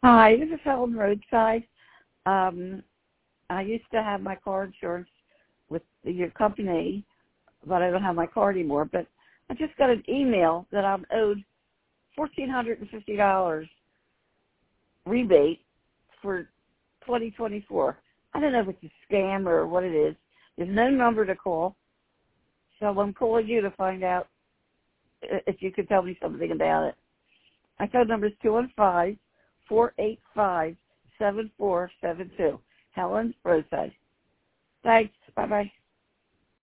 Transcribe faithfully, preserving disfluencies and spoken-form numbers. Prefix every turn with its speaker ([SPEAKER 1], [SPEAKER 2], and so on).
[SPEAKER 1] Hi, this is Helen Roadside. Um, I used to have my car insurance with your company, but I don't have my car anymore. But I just got an email that I'm owed one thousand four hundred fifty dollars rebate for twenty twenty-four. I don't know if it's a scam or what it is. There's no number to call, so I'm calling you to find out if you could tell me something about it. My phone number is two one five, four eight five, seven four seven two. Helen Roadside. Thanks. Bye-bye.